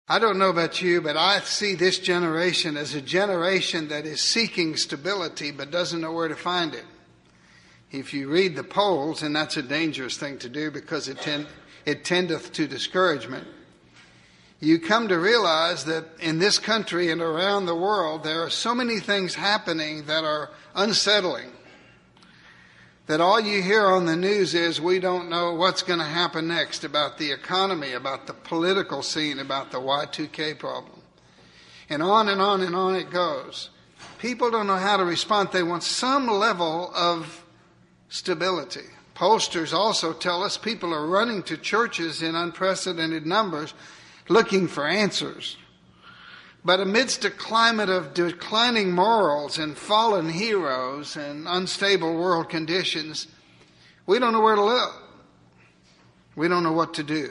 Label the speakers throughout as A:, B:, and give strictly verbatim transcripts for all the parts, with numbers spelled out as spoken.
A: I don't know about you, but I see this generation as a generation that is seeking stability but doesn't know where to find it. If you read the polls, and that's a dangerous thing to do because it, tend, it tendeth to discouragement, you come to realize that in this country and around the world there are so many things happening that are unsettling, that all you hear on the news is we don't know what's going to happen next about the economy, about the political scene, about the Y two K problem. And on and on and on it goes. People don't know how to respond. They want some level of stability. Pollsters also tell us people are running to churches in unprecedented numbers looking for answers. But amidst a climate of declining morals and fallen heroes and unstable world conditions, we don't know where to look. We don't know what to do.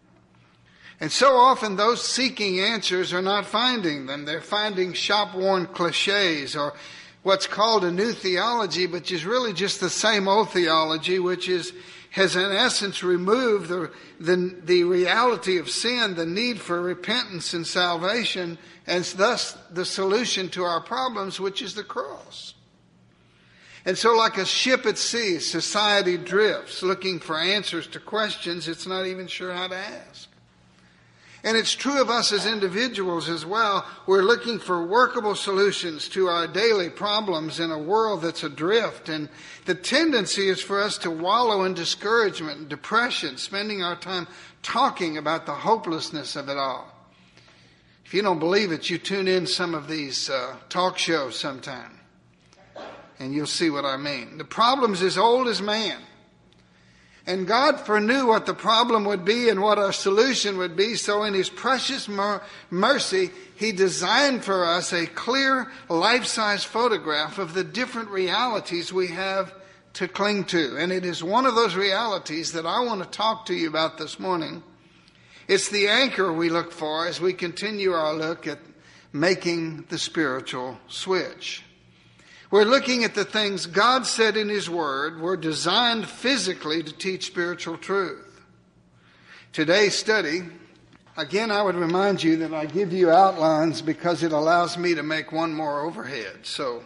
A: And so often those seeking answers are not finding them. They're finding shop-worn cliches or what's called a new theology, which is really just the same old theology, which is has in essence removed the, the, the reality of sin, the need for repentance and salvation, and thus the solution to our problems, which is the cross. And so like a ship at sea, society drifts looking for answers to questions it's not even sure how to ask. And it's true of us as individuals as well. We're looking for workable solutions to our daily problems in a world that's adrift. And the tendency is for us to wallow in discouragement and depression, spending our time talking about the hopelessness of it all. If you don't believe it, you tune in some of these uh, talk shows sometime, and you'll see what I mean. The problem's as old as man. And God foreknew what the problem would be and what our solution would be. So in His precious mer- mercy, He designed for us a clear, life-size photograph of the different realities we have to cling to. And it is one of those realities that I want to talk to you about this morning. It's the anchor we look for as we continue our look at making the spiritual switch. We're looking at the things God said in His Word were designed physically to teach spiritual truth. Today's study, again, I would remind you that I give you outlines because it allows me to make one more overhead. So,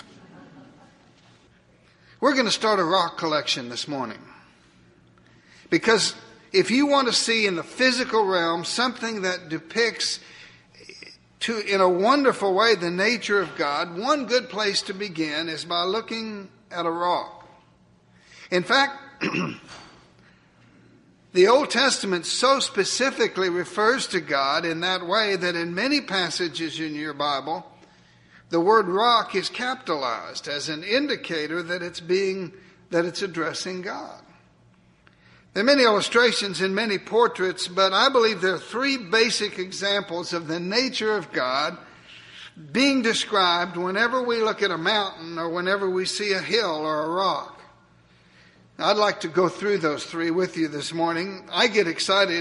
A: we're going to start a rock collection this morning. Because if you want to see in the physical realm something that depicts to, in a wonderful way, the nature of God, one good place to begin is by looking at a rock. In fact, the Old Testament so specifically refers to God in that way that in many passages in your Bible, the word rock is capitalized as an indicator that it's being, that it's addressing God. There are many illustrations and many portraits, but I believe there are three basic examples of the nature of God being described whenever we look at a mountain or whenever we see a hill or a rock. Now, I'd like to go through those three with you this morning. I get excited.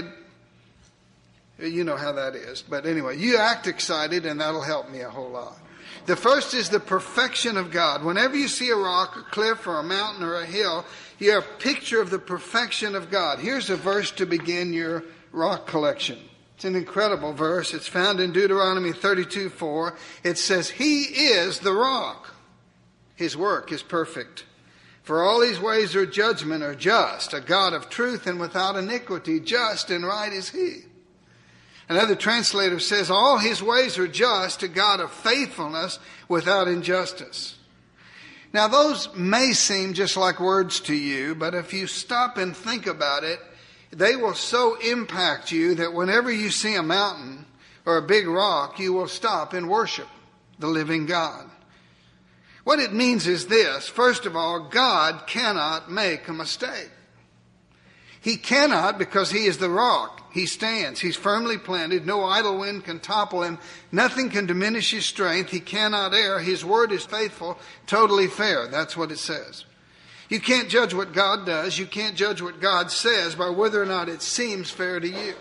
A: You know how that is. But anyway, you act excited and that'll help me a whole lot. The first is the perfection of God. Whenever you see a rock, a cliff, or a mountain, or a hill, you have a picture of the perfection of God. Here's a verse to begin your rock collection. It's an incredible verse. It's found in Deuteronomy thirty-two four. It says, He is the rock. His work is perfect. For all His ways are judgment are just. A God of truth and without iniquity. Just and right is He. Another translator says, all His ways are just, a God of faithfulness without injustice. Now, those may seem just like words to you, but if you stop and think about it, they will so impact you that whenever you see a mountain or a big rock, you will stop and worship the living God. What it means is this. First of all, God cannot make a mistake. He cannot because He is the rock. He stands. He's firmly planted. No idle wind can topple Him. Nothing can diminish His strength. He cannot err. His word is faithful, totally fair. That's what it says. You can't judge what God does. You can't judge what God says by whether or not it seems fair to you.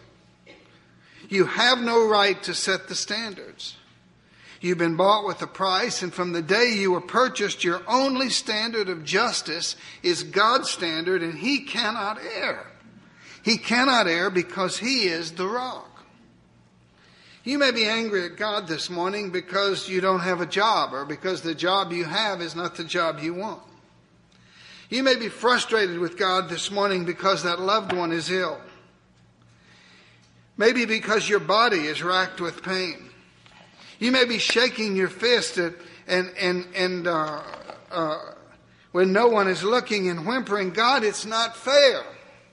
A: You have no right to set the standards. You've been bought with a price, and from the day you were purchased, your only standard of justice is God's standard, and He cannot err. He cannot err because He is the rock. You may be angry at God this morning because you don't have a job, or because the job you have is not the job you want. You may be frustrated with God this morning because that loved one is ill. Maybe because your body is racked with pain. You may be shaking your fist at, and and and uh, uh, when no one is looking and whimpering, God, it's not fair.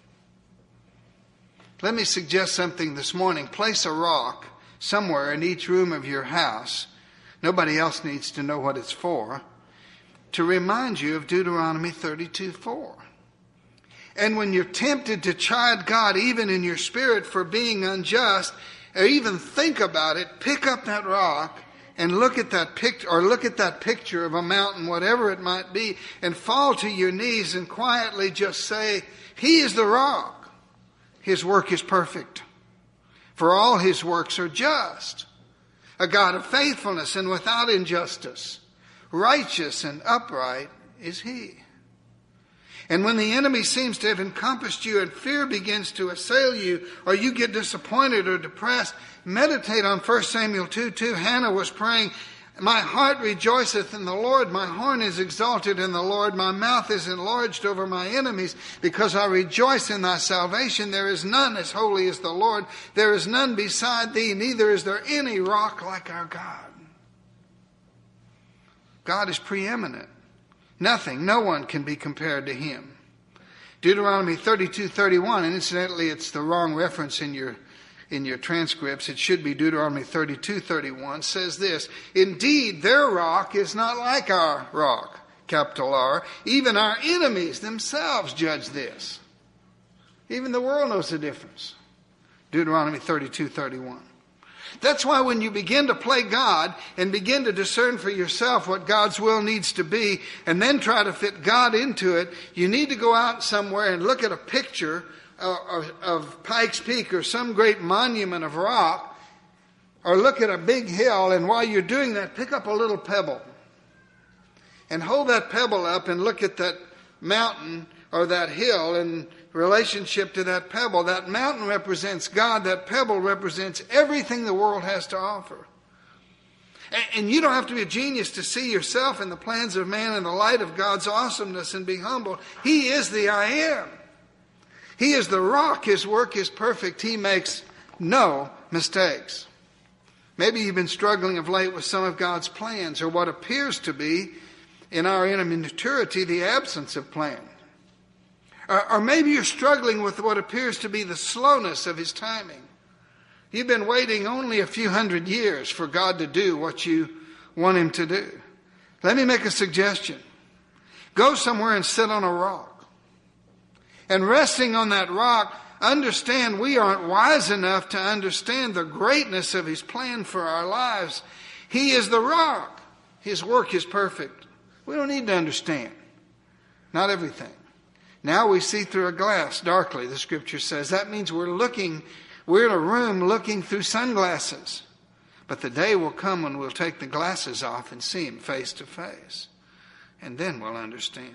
A: Let me suggest something this morning. Place a rock somewhere in each room of your house. Nobody else needs to know what it's for. To remind you of Deuteronomy thirty-two four. And when you're tempted to chide God, even in your spirit, for being unjust, or even think about it, pick up that rock and look at that picture, or look at that picture of a mountain, whatever it might be, and fall to your knees and quietly just say, He is the rock. His work is perfect. For all His works are just. A God of faithfulness and without injustice. Righteous and upright is He. And when the enemy seems to have encompassed you and fear begins to assail you, or you get disappointed or depressed, meditate on First Samuel two two. Hannah was praying, my heart rejoiceth in the Lord, my horn is exalted in the Lord, my mouth is enlarged over my enemies, because I rejoice in thy salvation. There is none as holy as the Lord, there is none beside thee, neither is there any rock like our God. God is preeminent. Nothing, no one can be compared to Him. Deuteronomy thirty-two thirty-one, and incidentally it's the wrong reference in your in your transcripts. It should be Deuteronomy thirty-two thirty-one, says this, indeed their rock is not like our rock, capital R. Even our enemies themselves judge this. Even the world knows the difference. Deuteronomy thirty-two thirty-one. That's why when you begin to play God and begin to discern for yourself what God's will needs to be and then try to fit God into it, you need to go out somewhere and look at a picture of, of, of Pikes Peak or some great monument of rock, or look at a big hill, and while you're doing that, pick up a little pebble and hold that pebble up and look at that mountain or that hill in relationship to that pebble. That mountain represents God. That pebble represents everything the world has to offer. And, and you don't have to be a genius to see yourself in the plans of man in the light of God's awesomeness and be humble. He is the I am. He is the rock. His work is perfect. He makes no mistakes. Maybe you've been struggling of late with some of God's plans, or what appears to be, in our immaturity, the absence of plan. Or maybe you're struggling with what appears to be the slowness of His timing. You've been waiting only a few hundred years for God to do what you want Him to do. Let me make a suggestion. Go somewhere and sit on a rock. And resting on that rock, understand we aren't wise enough to understand the greatness of His plan for our lives. He is the rock. His work is perfect. We don't need to understand. Not everything. Now we see through a glass darkly, the scripture says. That means we're looking, we're in a room looking through sunglasses. But the day will come when we'll take the glasses off and see Him face to face. And then we'll understand.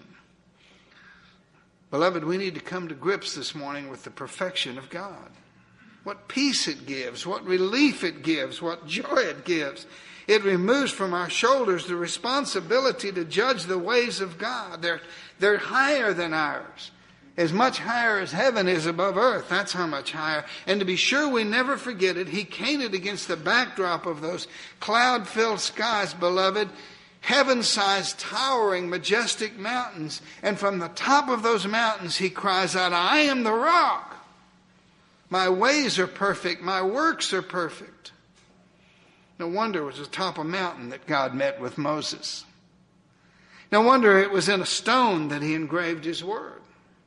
A: Beloved, we need to come to grips this morning with the perfection of God. What peace it gives, what relief it gives, what joy it gives. It removes from our shoulders the responsibility to judge the ways of God. They're, they're higher than ours. As much higher as heaven is above earth. That's how much higher. And to be sure we never forget it, He painted against the backdrop of those cloud-filled skies, beloved, heaven-sized, towering, majestic mountains. And from the top of those mountains He cries out, I am the rock. My ways are perfect. My works are perfect. No wonder it was atop a mountain that God met with Moses. No wonder it was in a stone that He engraved His word.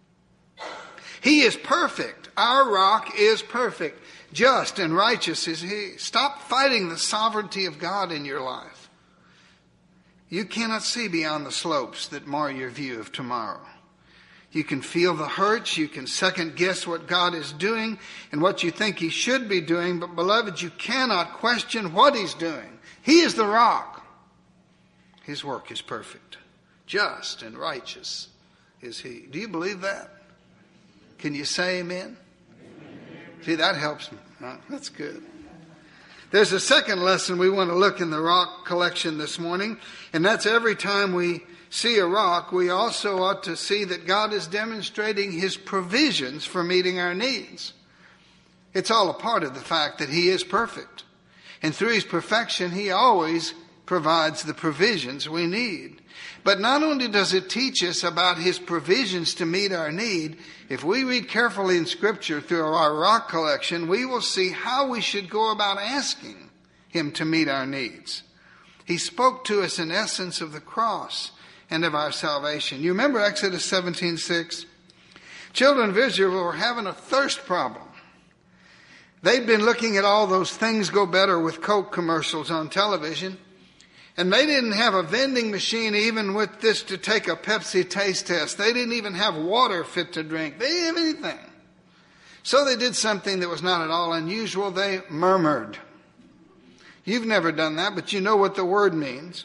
A: He is perfect. Our rock is perfect. Just and righteous is He. Stop fighting the sovereignty of God in your life. You cannot see beyond the slopes that mar your view of tomorrow. You can feel the hurts. You can second guess what God is doing and what you think He should be doing. But beloved, you cannot question what He's doing. He is the rock. His work is perfect. Just and righteous is He. Do you believe that? Can you say amen? Amen. See, that helps me. That's good. There's a second lesson we want to look in the rock collection this morning, and that's every time we see a rock, we also ought to see that God is demonstrating his provisions for meeting our needs. It's all a part of the fact that he is perfect. And through his perfection, he always provides the provisions we need. But not only does it teach us about his provisions to meet our need, if we read carefully in Scripture through our rock collection, we will see how we should go about asking him to meet our needs. He spoke to us in essence of the cross and of our salvation. You remember Exodus seventeen six? Children of Israel were having a thirst problem. They'd been looking at all those things go better with Coke commercials on television, and they didn't have a vending machine even with this to take a Pepsi taste test. They didn't even have water fit to drink. They didn't have anything. So they did something that was not at all unusual. They murmured. You've never done that, but you know what the word means.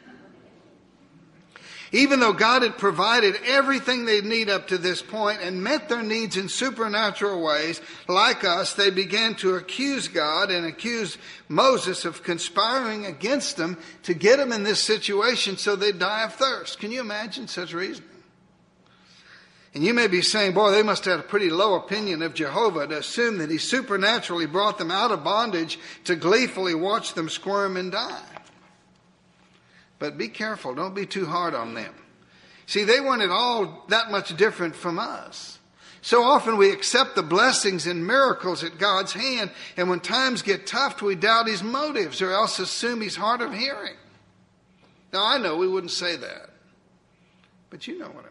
A: Even though God had provided everything they'd need up to this point and met their needs in supernatural ways, like us, they began to accuse God and accuse Moses of conspiring against them to get them in this situation so they'd die of thirst. Can you imagine such reasoning? And you may be saying, boy, they must have had a pretty low opinion of Jehovah to assume that he supernaturally brought them out of bondage to gleefully watch them squirm and die. But be careful. Don't be too hard on them. See, they weren't at all that much different from us. So often we accept the blessings and miracles at God's hand, and when times get tough, we doubt his motives or else assume he's hard of hearing. Now, I know we wouldn't say that, but you know what I mean.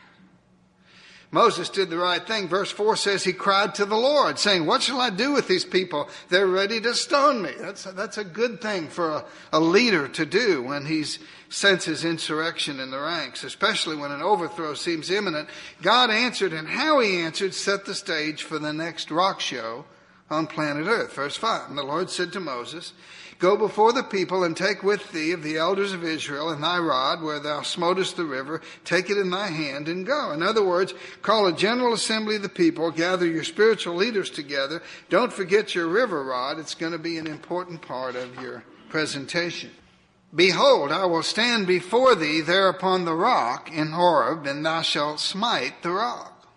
A: Moses did the right thing. Verse four says he cried to the Lord, saying, what shall I do with these people? They're ready to stone me. That's a, that's a good thing for a, a leader to do when he senses insurrection in the ranks, especially when an overthrow seems imminent. God answered, and how he answered set the stage for the next rock show on planet Earth. Verse five, and the Lord said to Moses, go before the people and take with thee of the elders of Israel and thy rod where thou smotest the river, take it in thy hand and go. In other words, call a general assembly of the people, gather your spiritual leaders together. Don't forget your river rod. It's going to be an important part of your presentation. Behold, I will stand before thee there upon the rock in Horeb, and thou shalt smite the rock,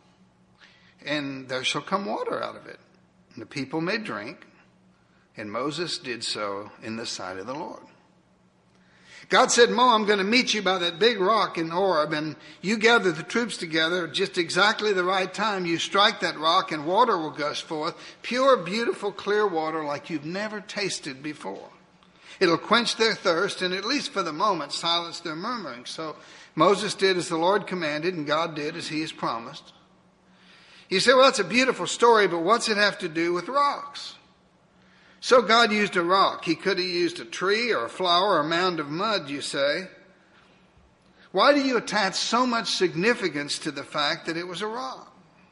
A: and there shall come water out of it, and the people may drink. And Moses did so in the sight of the Lord. God said, Mo, I'm going to meet you by that big rock in Horeb, and you gather the troops together just exactly the right time. You strike that rock and water will gush forth, pure, beautiful, clear water like you've never tasted before. It'll quench their thirst and at least for the moment silence their murmuring. So Moses did as the Lord commanded, and God did as he has promised. You say, well, that's a beautiful story, but what's it have to do with rocks? So God used a rock. He could have used a tree or a flower or a mound of mud, you say. Why do you attach so much significance to the fact that it was a rock?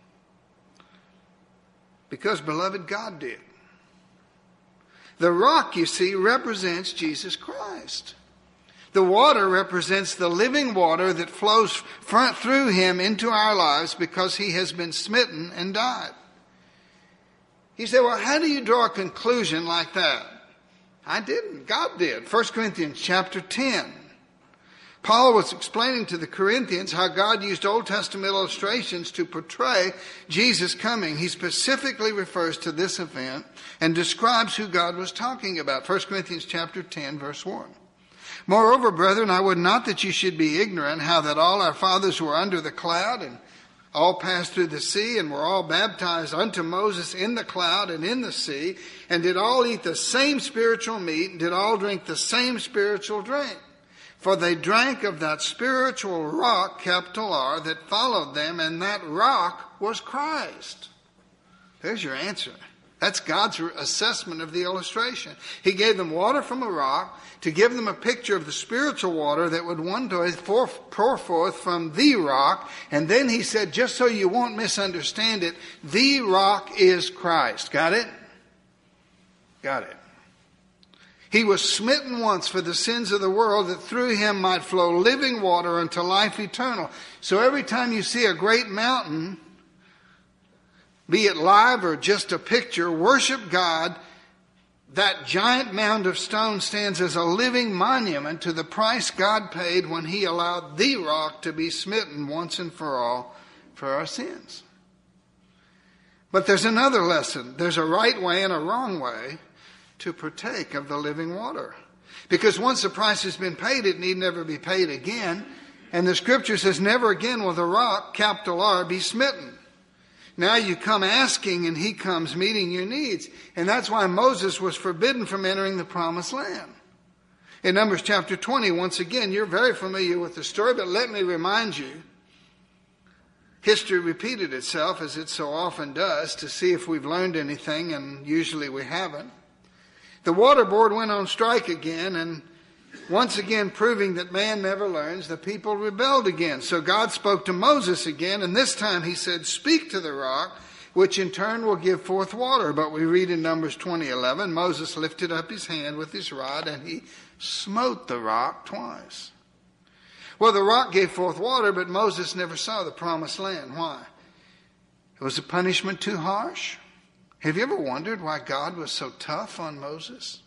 A: Because, beloved, God did. The rock, you see, represents Jesus Christ. The water represents the living water that flows front through him into our lives because he has been smitten and died. You say, well, how do you draw a conclusion like that? I didn't. God did. First Corinthians chapter ten. Paul was explaining to the Corinthians how God used Old Testament illustrations to portray Jesus coming. He specifically refers to this event and describes who God was talking about. First Corinthians chapter ten, verse one. Moreover, brethren, I would not that you should be ignorant how that all our fathers were under the cloud and all passed through the sea, and were all baptized unto Moses in the cloud and in the sea, and did all eat the same spiritual meat, and did all drink the same spiritual drink. For they drank of that spiritual rock, capital R, that followed them, and that rock was Christ. There's your answer. That's God's assessment of the illustration. He gave them water from a rock to give them a picture of the spiritual water that would one day pour forth from the rock. And then he said, just so you won't misunderstand it, the rock is Christ. Got it? Got it. He was smitten once for the sins of the world, that through him might flow living water unto life eternal. So every time you see a great mountain, be it live or just a picture, worship God that giant mound of stone stands as a living monument to the price God paid when he allowed the rock to be smitten once and for all for our sins. But there's another lesson. There's a right way and a wrong way to partake of the living water. Because once the price has been paid, it need never be paid again. And the scripture says, never again will the rock, capital R, be smitten. Now you come asking and he comes meeting your needs. And that's why Moses was forbidden from entering the promised land. In Numbers chapter twenty, once again, you're very familiar with the story, but let me remind you, history repeated itself as it so often does to see if we've learned anything, and usually we haven't. The water board went on strike again, and once again proving that man never learns, the people rebelled again. So God spoke to Moses again, and this time he said, speak to the rock, which in turn will give forth water. But we read in Numbers twenty eleven, Moses lifted up his hand with his rod, and he smote the rock twice. Well, the rock gave forth water, but Moses never saw the promised land. Why? Was the punishment too harsh? Have you ever wondered why God was so tough on Moses?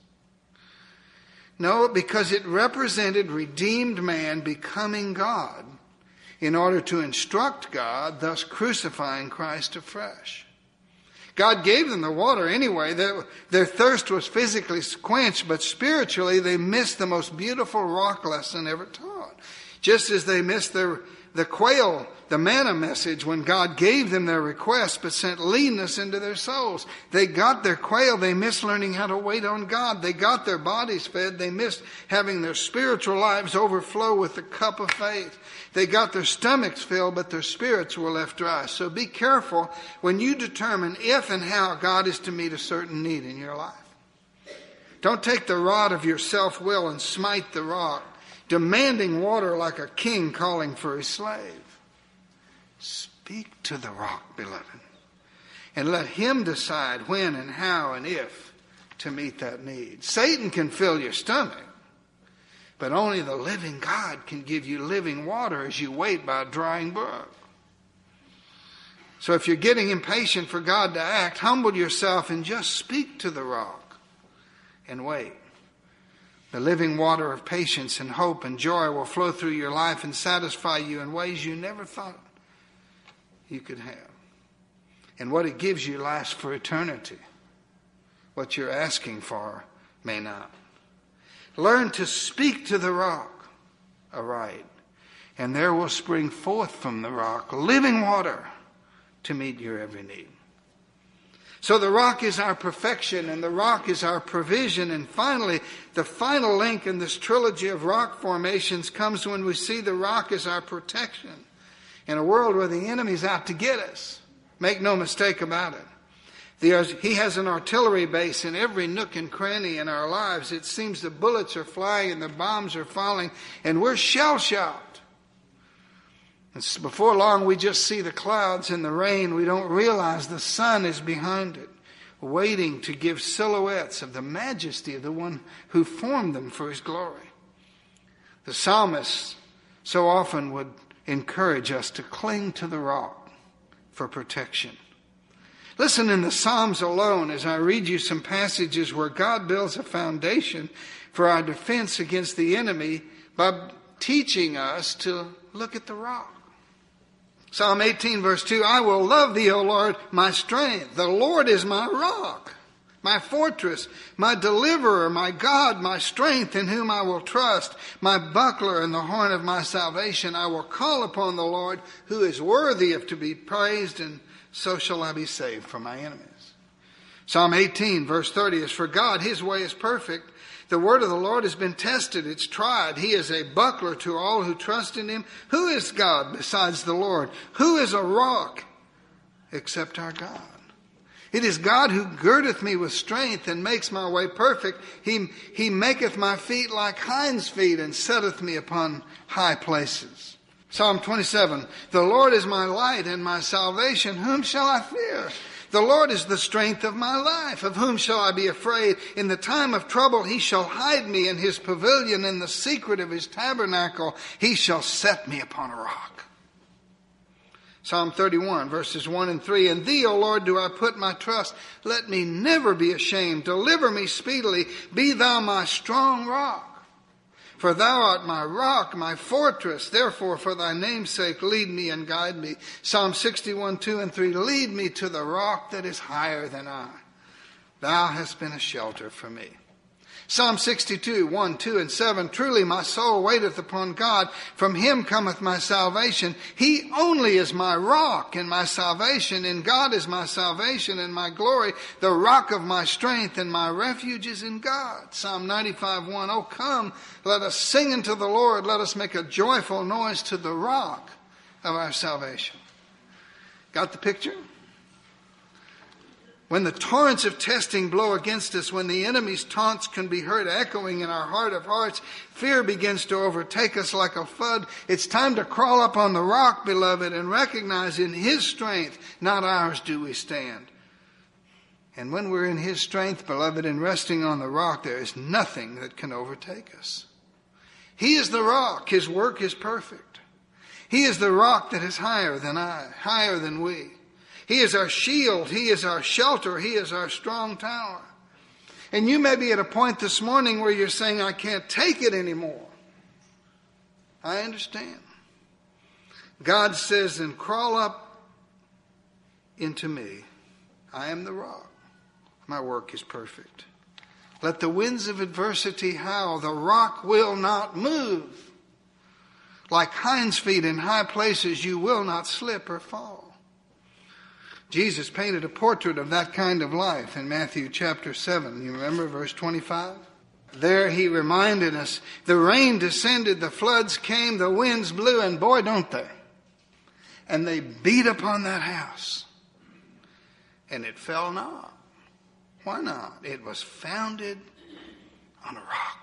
A: No, because it represented redeemed man becoming God in order to instruct God, thus crucifying Christ afresh. God gave them the water anyway. Their, their thirst was physically quenched, but spiritually they missed the most beautiful rock lesson ever taught. Just as they missed their, the quail, the manna message when God gave them their request, but sent leanness into their souls. They got their quail. They missed learning how to wait on God. They got their bodies fed. They missed having their spiritual lives overflow with the cup of faith. They got their stomachs filled, but their spirits were left dry. So be careful when you determine if and how God is to meet a certain need in your life. Don't take the rod of your self-will and smite the rock, demanding water like a king calling for his slave. Speak to the rock, beloved, and let him decide when and how and if to meet that need. Satan can fill your stomach, but only the living God can give you living water as you wait by a drying brook. So if you're getting impatient for God to act, humble yourself and just speak to the rock and wait. The living water of patience and hope and joy will flow through your life and satisfy you in ways you never thought you could have. And what it gives you lasts for eternity. What you're asking for may not. Learn to speak to the rock aright, and there will spring forth from the rock living water to meet your every need. So the rock is our perfection, and the rock is our provision. And finally, the final link in this trilogy of rock formations comes when we see the rock as our protection in a world where the enemy's out to get us. Make no mistake about it. The, he has an artillery base in every nook and cranny in our lives. It seems the bullets are flying and the bombs are falling, and we're shell-shocked. Before long, we just see the clouds and the rain. We don't realize the sun is behind it, waiting to give silhouettes of the majesty of the one who formed them for his glory. The psalmist so often would encourage us to cling to the rock for protection. Listen in the Psalms alone as I read you some passages where God builds a foundation for our defense against the enemy by teaching us to look at the rock. Psalm eighteen verse two, I will love thee, O Lord, my strength. The Lord is my rock, my fortress, my deliverer, my God, my strength, in whom I will trust, my buckler and the horn of my salvation. I will call upon the Lord, who is worthy of to be praised, and so shall I be saved from my enemies. Psalm eighteen verse thirty is, for God, his way is perfect. The word of the Lord has been tested. It's tried. He is a buckler to all who trust in him. Who is God besides the Lord? Who is a rock except our God? It is God who girdeth me with strength and makes my way perfect. He, he maketh my feet like hinds' feet and setteth me upon high places. Psalm twenty-seven, the Lord is my light and my salvation. Whom shall I fear? The Lord is the strength of my life. Of whom shall I be afraid? In the time of trouble he shall hide me in his pavilion. In the secret of his tabernacle he shall set me upon a rock. Psalm thirty-one, verses one and three. In thee, O Lord, do I put my trust. Let me never be ashamed. Deliver me speedily. Be thou my strong rock. For thou art my rock, my fortress. Therefore, for thy name's sake, lead me and guide me. Psalm sixty-one, two and three. Lead me to the rock that is higher than I. Thou hast been a shelter for me. Psalm sixty-two, one, two, and seven. Truly my soul waiteth upon God. From him cometh my salvation. He only is my rock and my salvation. In God is my salvation and my glory. The rock of my strength and my refuge is in God. Psalm ninety-five, one. Oh, come, let us sing unto the Lord. Let us make a joyful noise to the rock of our salvation. Got the picture? When the torrents of testing blow against us, when the enemy's taunts can be heard echoing in our heart of hearts, fear begins to overtake us like a flood. It's time to crawl up on the rock, beloved, and recognize in his strength, not ours, do we stand. And when we're in his strength, beloved, and resting on the rock, there is nothing that can overtake us. He is the rock. His work is perfect. He is the rock that is higher than I, higher than we. He is our shield. He is our shelter. He is our strong tower. And you may be at a point this morning where you're saying, I can't take it anymore. I understand. God says, then crawl up into me. I am the rock. My work is perfect. Let the winds of adversity howl. The rock will not move. Like hinds feet in high places, you will not slip or fall. Jesus painted a portrait of that kind of life in Matthew chapter seven. You remember verse twenty-five? There he reminded us, the rain descended, the floods came, the winds blew, and boy, don't they. And they beat upon that house. And it fell not. Why not? It was founded on a rock.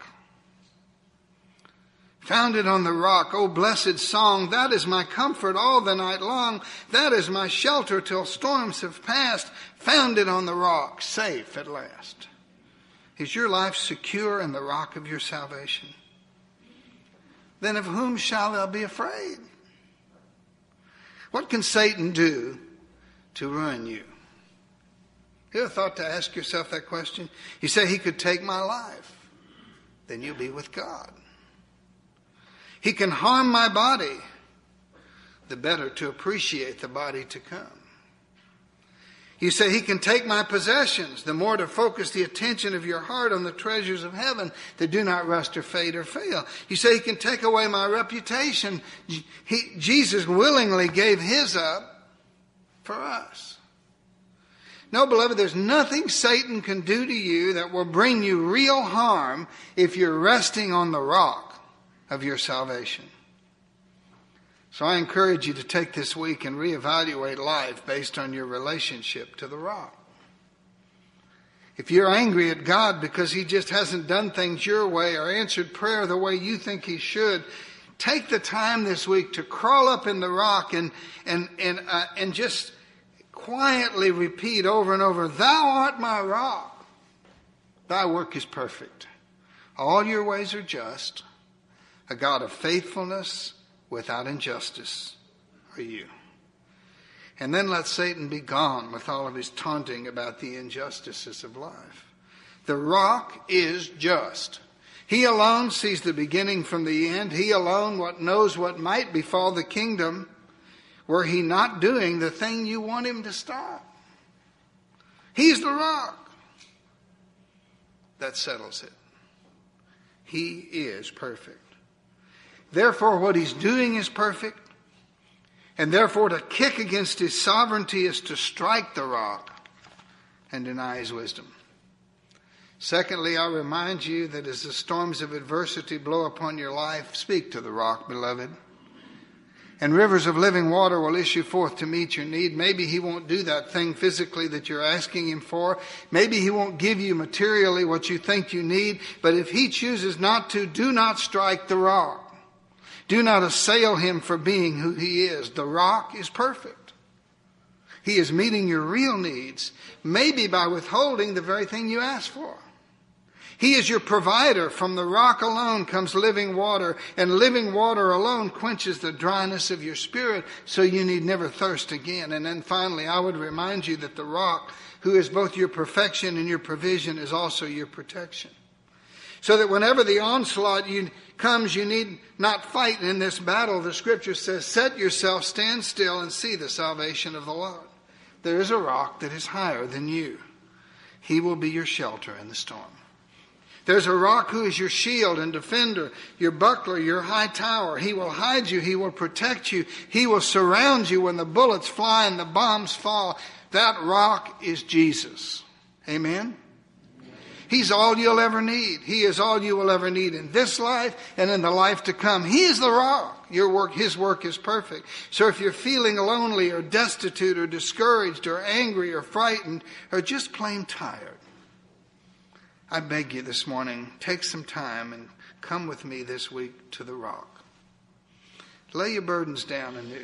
A: Founded on the rock, O blessed song, that is my comfort all the night long. That is my shelter till storms have passed. Founded on the rock, safe at last. Is your life secure in the rock of your salvation? Then of whom shall thou be afraid? What can Satan do to ruin you? You ever thought to ask yourself that question? You say he could take my life. Then you'll be with God. He can harm my body, the better to appreciate the body to come. You say he can take my possessions, the more to focus the attention of your heart on the treasures of heaven that do not rust or fade or fail. You say he can take away my reputation. He, Jesus willingly gave his up for us. No, beloved, there's nothing Satan can do to you that will bring you real harm if you're resting on the rock of your salvation. So I encourage you to take this week and reevaluate life based on your relationship to the rock. If you're angry at God because he just hasn't done things your way or answered prayer the way you think he should, take the time this week to crawl up in the rock and and and uh, and just quietly repeat over and over, thou art my rock. Thy work is perfect. All your ways are just. A God of faithfulness without injustice are you. And then let Satan be gone with all of his taunting about the injustices of life. The rock is just. He alone sees the beginning from the end. He alone what knows what might befall the kingdom were he not doing the thing you want him to stop. He's the rock. That settles it. He is perfect. Therefore, what he's doing is perfect. And therefore, to kick against his sovereignty is to strike the rock and deny his wisdom. Secondly, I remind you that as the storms of adversity blow upon your life, speak to the rock, beloved. And rivers of living water will issue forth to meet your need. Maybe he won't do that thing physically that you're asking him for. Maybe he won't give you materially what you think you need. But if he chooses not to, do not strike the rock. Do not assail him for being who he is. The rock is perfect. He is meeting your real needs, maybe by withholding the very thing you asked for. He is your provider. From the rock alone comes living water, and living water alone quenches the dryness of your spirit, so you need never thirst again. And then finally, I would remind you that the rock, who is both your perfection and your provision, is also your protection. So that whenever the onslaught you, comes, you need not fight in this battle. The scripture says, set yourself, stand still, and see the salvation of the Lord. There is a rock that is higher than you. He will be your shelter in the storm. There's a rock who is your shield and defender, your buckler, your high tower. He will hide you. He will protect you. He will surround you when the bullets fly and the bombs fall. That rock is Jesus. Amen? He's all you'll ever need. He is all you will ever need in this life and in the life to come. He is the rock. Your work, His work is perfect. So if you're feeling lonely or destitute or discouraged or angry or frightened or just plain tired, I beg you this morning, take some time and come with me this week to the rock. Lay your burdens down anew.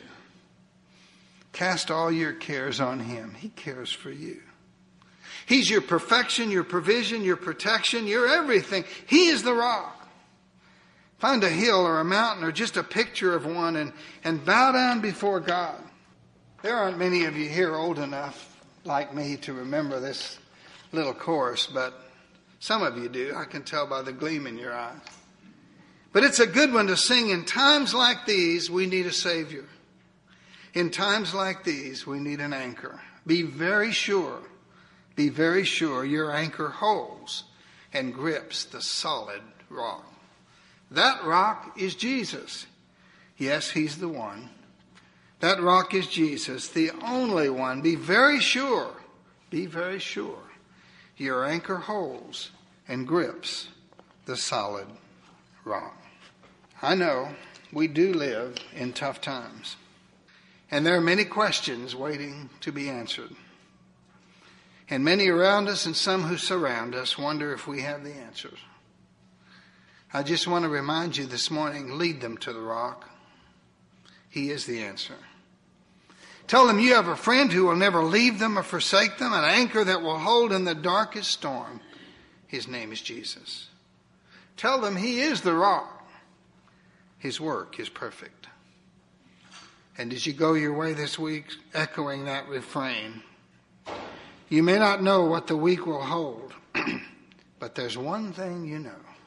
A: Cast all your cares on Him. He cares for you. He's your perfection, your provision, your protection, your everything. He is the rock. Find a hill or a mountain or just a picture of one and, and bow down before God. There aren't many of you here old enough like me to remember this little chorus, but some of you do. I can tell by the gleam in your eye. But it's a good one to sing. In times like these, we need a Savior. In times like these, we need an anchor. Be very sure, be very sure your anchor holds and grips the solid rock. That rock is Jesus. Yes, He's the one. That rock is Jesus, the only one. Be very sure, be very sure. Your anchor holds and grips the solid rock. I know we do live in tough times, and there are many questions waiting to be answered. And many around us and some who surround us wonder if we have the answers. I just want to remind you this morning, lead them to the rock. He is the answer. Tell them you have a friend who will never leave them or forsake them, an anchor that will hold in the darkest storm. His name is Jesus. Tell them He is the rock. His work is perfect. And as you go your way this week, echoing that refrain, you may not know what the week will hold, but there's one thing you know.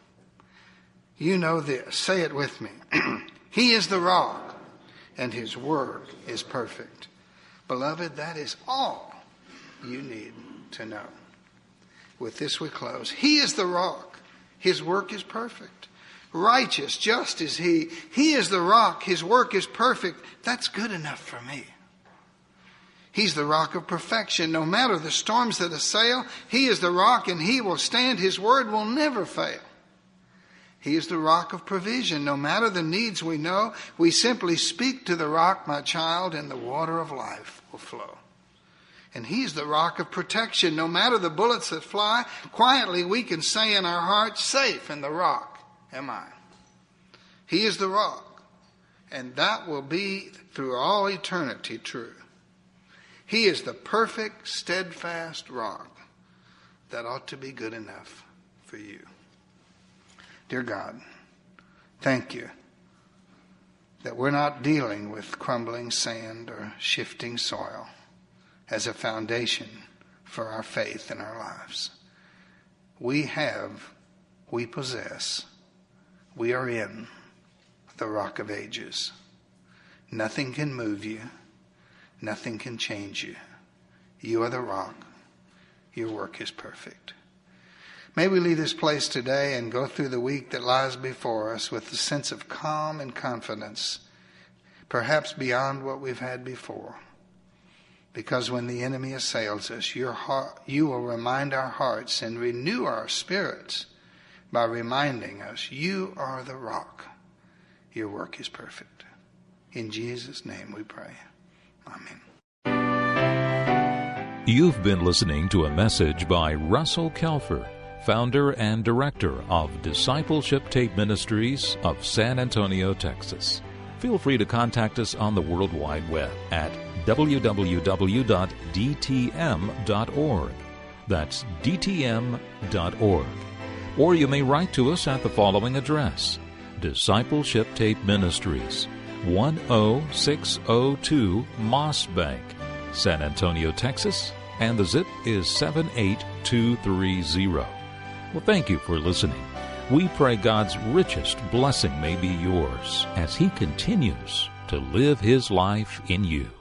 A: You know this. Say it with me. He is the rock, and His work is perfect. Beloved, that is all you need to know. With this we close. He is the rock. His work is perfect. Righteous, just is He. He is the rock. His work is perfect. That's good enough for me. He's the rock of perfection. No matter the storms that assail, He is the rock and He will stand. His word will never fail. He is the rock of provision. No matter the needs we know, we simply speak to the rock, my child, and the water of life will flow. And He's the rock of protection. No matter the bullets that fly, quietly we can say in our hearts, safe in the rock am I. He is the rock, and that will be through all eternity true. He is the perfect, steadfast rock that ought to be good enough for you. Dear God, thank you that we're not dealing with crumbling sand or shifting soil as a foundation for our faith in our lives. We have, we possess, we are in the rock of ages. Nothing can move you. Nothing can change you. You are the rock. Your work is perfect. May we leave this place today and go through the week that lies before us with a sense of calm and confidence, perhaps beyond what we've had before. Because when the enemy assails us, your heart, you will remind our hearts and renew our spirits by reminding us, you are the rock. Your work is perfect. In Jesus' name we pray. Amen.
B: You've been listening to a message by Russell Kelfer, founder and director of Discipleship Tape Ministries of San Antonio, Texas. Feel free to contact us on the World Wide Web at w w w dot d t m dot org. That's d t m dot org. Or you may write to us at the following address: Discipleship Tape Ministries, one oh six oh two Moss Bank, San Antonio, Texas, and the zip is seven eight two three zero. Well, thank you for listening. We pray God's richest blessing may be yours as He continues to live His life in you.